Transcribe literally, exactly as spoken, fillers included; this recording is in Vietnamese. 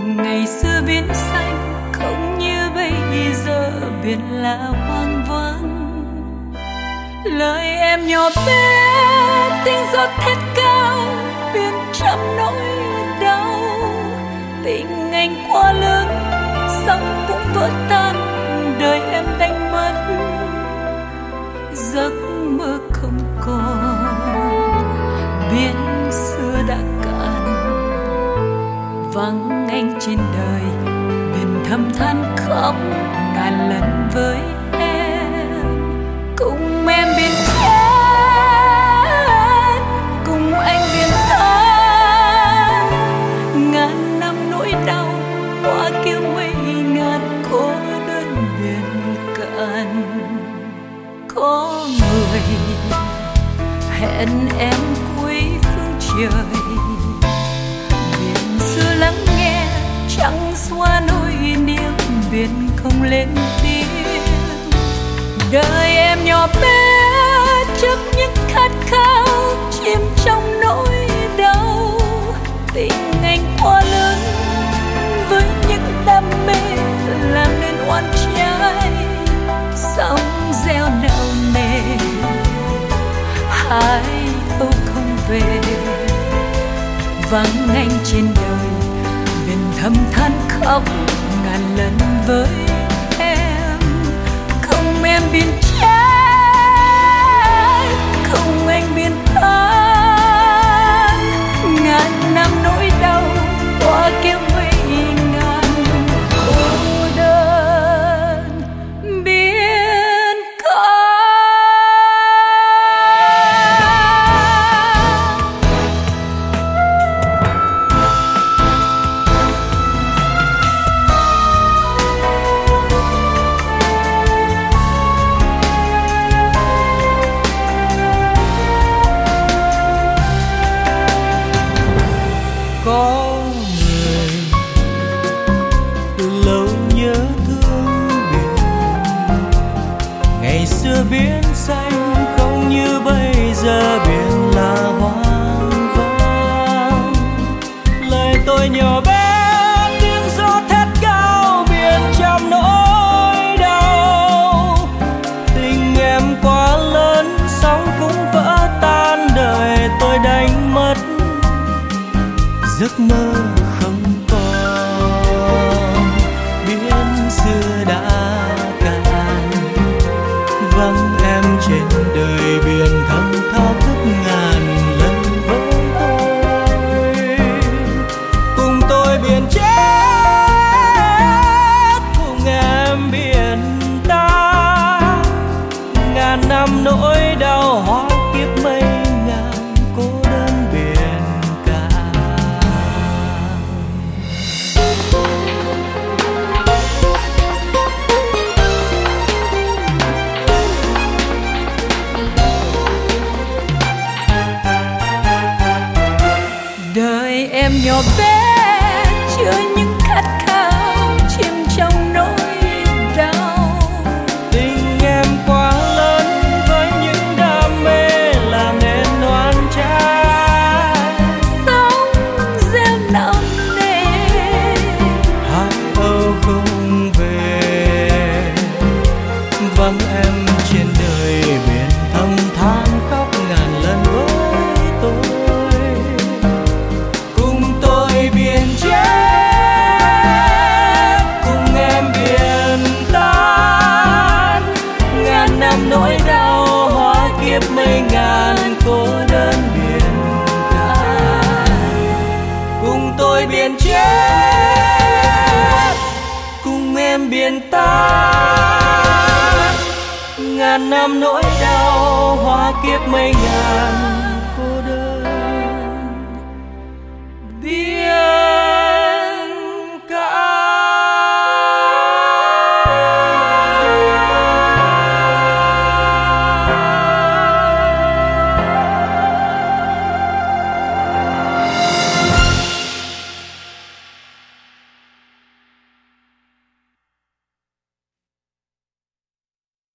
Ngày xưa biển xanh không như bây giờ, biển là hoang vắng. Lời em nhỏ bé tiếng gió thét cao, biển trăm nỗi đau. Tình anh quá lớn, sóng cũng vỡ tan, đời em đánh mất, giấc mơ không còn. Biển xưa đã cạn, vắng anh trên đời, biển thầm than khóc ngàn lần với em. Cùng em biển chết, cùng anh biển than, ngàn năm nỗi đau hoa kia mây ngàn, cô đơn biển cạn. Có người hẹn em cuối phương trời, biển xưa lắng nghe trăng xóa nỗi niềm, biển không lên tiếng. Đời em nhỏ bé chấp những khát khao, chìm trong nỗi đau. Tình anh quá lớn với những đam mê, làm nên oan trái. Sóng reo nặng nề, hai âu không về. Vắng anh trên đời, biển thầm than khóc ngàn lần với em. Không em biển chết, không anh biển than, ngàn năm nỗi đau qua kia mây ngàn, cô đơn biển cả. Có người từ lâu nhớ thương biển, ngày xưa biển xanh không như bây giờ, biển là hoang vắng. Lời tôi nhỏ bé tiếng gió thét cao, biển trăm nỗi đau. Tình em quá lớn, sóng cũng vỡ tan, đời tôi đánh mất, giấc mơ không còn. Biển xưa đã cạn, vắng em trên đời, biển thầm tha thức ngàn lần với tôi. Cùng tôi biển chết, cùng em biển ta, ngàn năm nỗi đau hóa kiếp mây ngàn, cô đơn biển cả. Đời em nhỏ bé chứa những khát khao, chìm trong nỗi đau. Tình em quá lớn với những đam mê, làm nên oan trái. Sóng reo nặng nề, Hai âu không về. Vắng em trên đời, biển thầm than khóc ngàn lần với tôi. Cùng tôi biển chết, cùng em biển tan, ngàn năm nỗi đau hóa kiếp mây ngàn, cô đơn biển cả. Cùng tôi biển chết, cùng em biển tan, ngàn năm nỗi đau hóa kiếp mây ngàn,